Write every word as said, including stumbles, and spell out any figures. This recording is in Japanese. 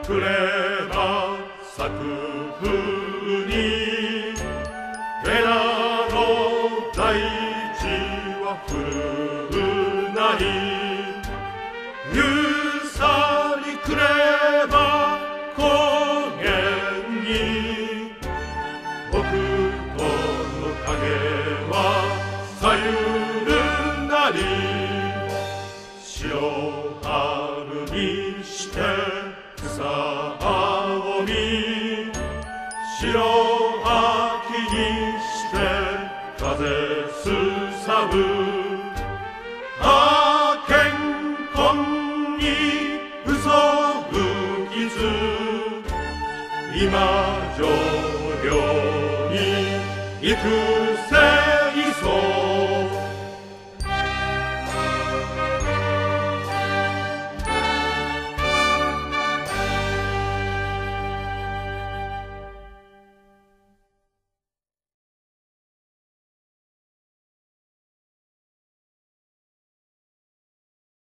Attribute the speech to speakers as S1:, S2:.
S1: くれば咲く風に寺の大地は古くなりゆさりくれば高原に僕との影はさゆるなり白春にして草を見白秋にして風すさぶあけんこんに嘘吹きず今上流に行く清掃